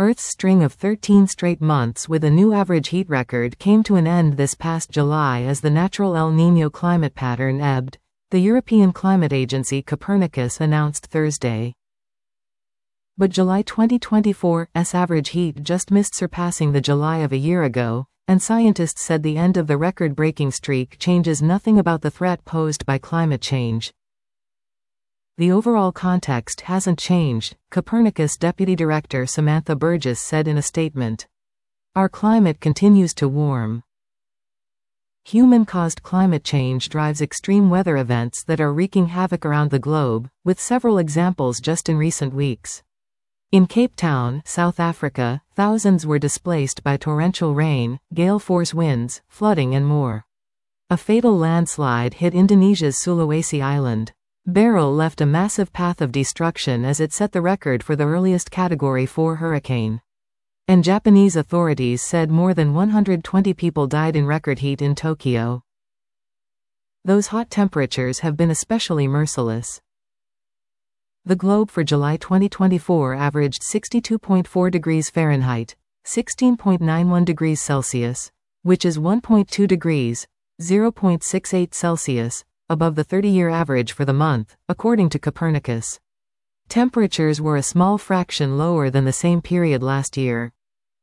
Earth's string of 13 straight months with a new average heat record came to an end this past July as the natural El Niño climate pattern ebbed, the European Climate Agency Copernicus announced Thursday. But July 2024's average heat just missed surpassing the July of a year ago, and scientists said the end of the record-breaking streak changes nothing about the threat posed by climate change. The overall context hasn't changed, Copernicus Deputy Director Samantha Burgess said in a statement. Our climate continues to warm. Human-caused climate change drives extreme weather events that are wreaking havoc around the globe, with several examples just in recent weeks. In Cape Town, South Africa, thousands were displaced by torrential rain, gale-force winds, flooding and more. A fatal landslide hit Indonesia's Sulawesi Island. Beryl left a massive path of destruction as it set the record for the earliest Category 4 hurricane. And Japanese authorities said more than 120 people died in record heat in Tokyo. Those hot temperatures have been especially merciless. The globe for July 2024 averaged 62.4 degrees Fahrenheit, 16.91 degrees Celsius, which is 1.2 degrees, 0.68 Celsius, above the 30-year average for the month, according to Copernicus. Temperatures were a small fraction lower than the same period last year.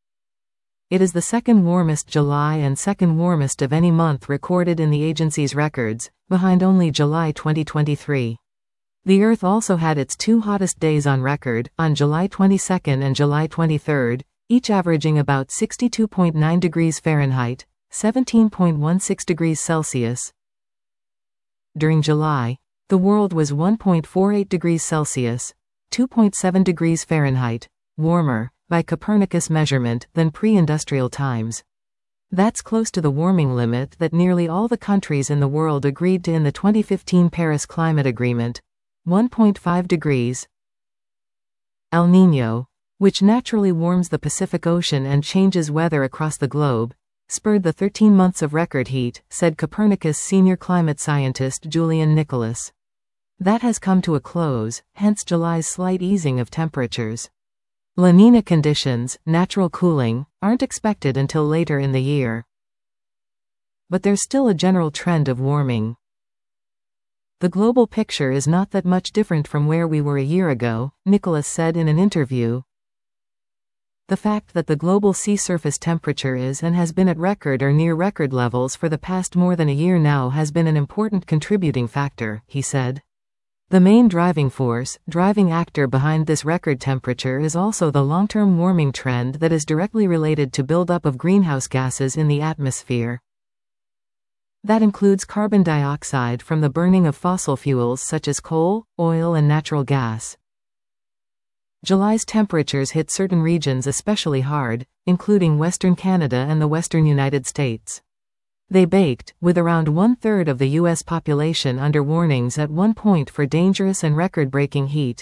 It is the second warmest July and second warmest of any month recorded in the agency's records, behind only July 2023. The Earth also had its two hottest days on record, on July 22 and July 23, each averaging about 62.9 degrees Fahrenheit, 17.16 degrees Celsius. During July, the world was 1.48 degrees Celsius, 2.7 degrees Fahrenheit, warmer, by Copernicus measurement, than pre-industrial times. That's close to the warming limit that nearly all the countries in the world agreed to in the 2015 Paris Climate Agreement, 1.5 degrees. El Niño, which naturally warms the Pacific Ocean and changes weather across the globe, spurred the 13 months of record heat, said Copernicus senior climate scientist Julian Nicholas. That has come to a close, hence July's slight easing of temperatures. La Niña conditions, natural cooling, aren't expected until later in the year. But there's still a general trend of warming. The global picture is not that much different from where we were a year ago, Nicholas said in an interview. The fact that the global sea surface temperature is and has been at record or near record levels for the past more than a year now has been an important contributing factor, he said. The main driving actor behind this record temperature is also the long-term warming trend that is directly related to buildup of greenhouse gases in the atmosphere. That includes carbon dioxide from the burning of fossil fuels such as coal, oil and natural gas. July's temperatures hit certain regions especially hard, including Western Canada and the Western United States. They baked, with around one-third of the U.S. population under warnings at one point for dangerous and record-breaking heat.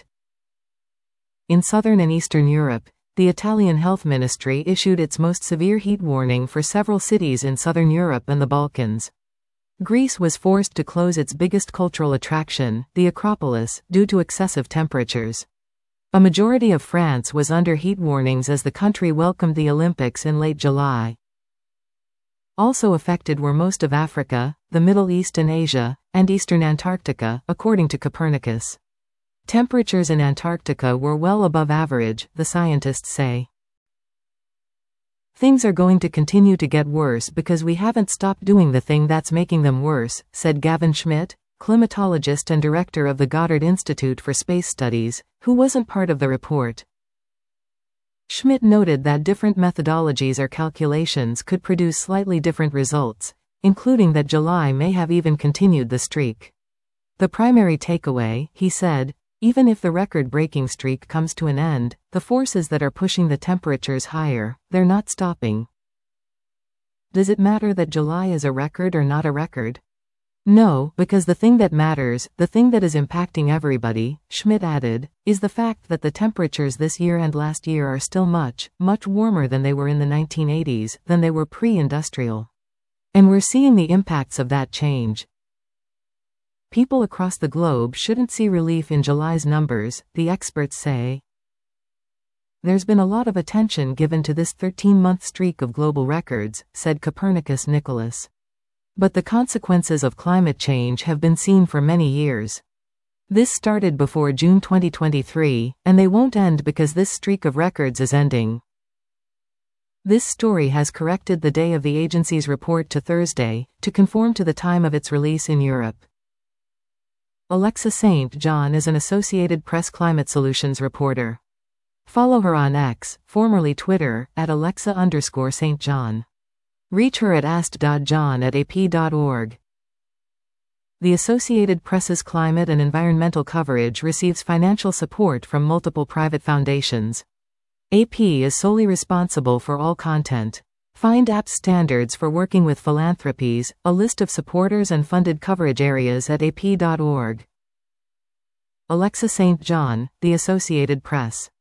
In Southern and Eastern Europe, the Italian Health Ministry issued its most severe heat warning for several cities in Southern Europe and the Balkans. Greece was forced to close its biggest cultural attraction, the Acropolis, due to excessive temperatures. A majority of France was under heat warnings as the country welcomed the Olympics in late July. Also affected were most of Africa, the Middle East and Asia, and eastern Antarctica, according to Copernicus. Temperatures in Antarctica were well above average, the scientists say. Things are going to continue to get worse because we haven't stopped doing the thing that's making them worse, said Gavin Schmidt, climatologist and director of the Goddard Institute for Space Studies, who wasn't part of the report. Schmidt noted that different methodologies or calculations could produce slightly different results, including that July may have even continued the streak. The primary takeaway, he said, even if the record-breaking streak comes to an end, the forces that are pushing the temperatures higher, they're not stopping. Does it matter that July is a record or not a record? No, because the thing that matters, the thing that is impacting everybody, Schmidt added, is the fact that the temperatures this year and last year are still much, much warmer than they were in the 1980s, than they were pre-industrial. And we're seeing the impacts of that change. People across the globe shouldn't see relief in July's numbers, the experts say. There's been a lot of attention given to this 13-month streak of global records, said Copernicus Nicholas. But the consequences of climate change have been seen for many years. This started before June 2023, and they won't end because this streak of records is ending. This story has corrected the day of the agency's report to Thursday, to conform to the time of its release in Europe. Alexa St. John is an Associated Press climate solutions reporter. Follow her on X, formerly Twitter, at Alexa_St. John. Reach her at ask.john@ap.org. The Associated Press's climate and environmental coverage receives financial support from multiple private foundations. AP is solely responsible for all content. Find AP's standards for working with philanthropies, a list of supporters and funded coverage areas at ap.org. Alexa St. John, The Associated Press.